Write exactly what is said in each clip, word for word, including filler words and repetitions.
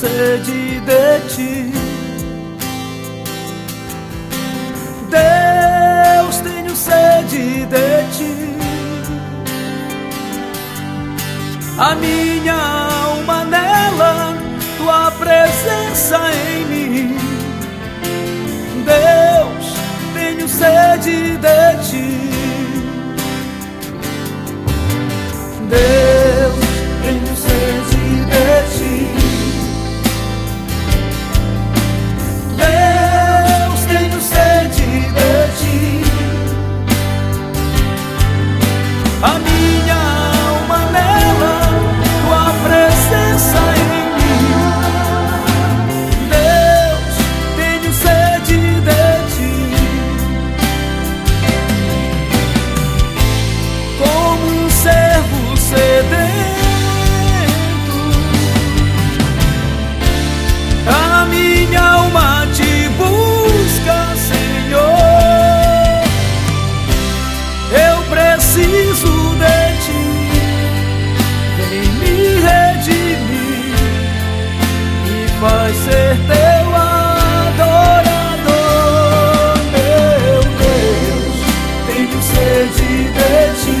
sede de ti. Deus, tenho sede de ti. A minha alma anela tua presença em mim. Deus, tenho sede de ti. Deus, tenho sede de ti. Deus, tenho sede de ti. A minha alma anela tua presença em mim. Deus, tenho sede de ti. Como um servo sedento, a minha alma te busca, Senhor. Eu preciso de ti. Vem me redimir e faz ser teu adorador. Meu Deus, tenho sede de ti.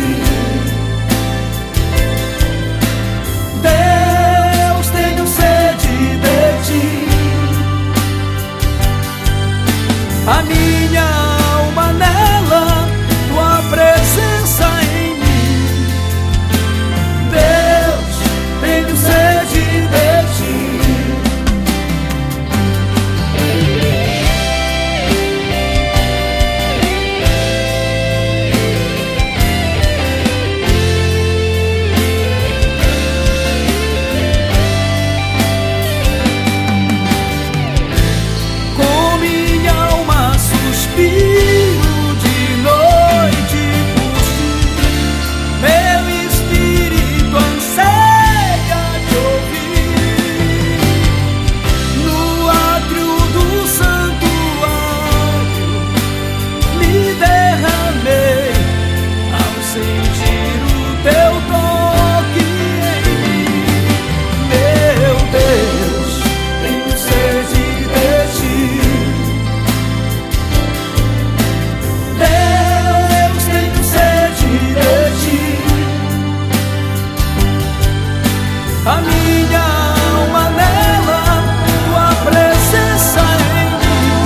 Deus, tenho sede de ti. A minha alma anela tua presença em mim. Deus, tenho sede de ti. Com minha alma suspiro de noite por ti. Meu espírito anseia te ouvir. No átrio do santuário me derramei ao sentir o teu toque em mim. Meu Deus, tenho sede de ti. Deus, tenho sede de ti. A minha alma anela tua presença em mim.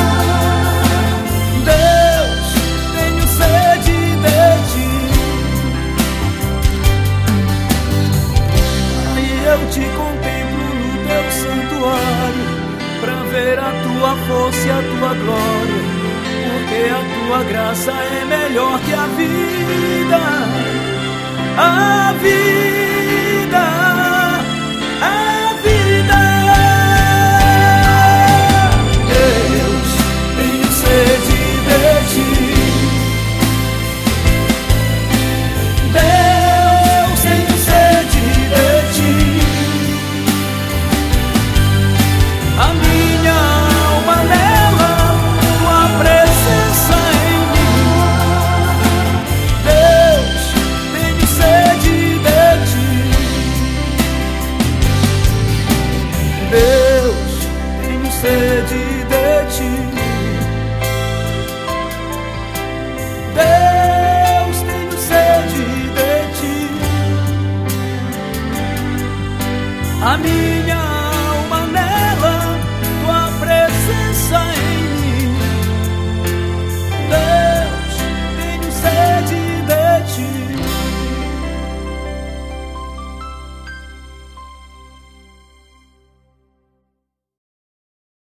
Deus, tenho sede de ti. Aí eu te contemplo no teu santuário, pra ver a tua força e a tua glória, porque a tua graça é melhor que a vida. A vida, a vida. Deus, tenho sede de ti. Deus, tenho sede de ti. A minha alma anela tua presença em mim. Deus, tenho sede de ti. Deus, tenho sede de ti. Deus, tenho sede de ti. A minha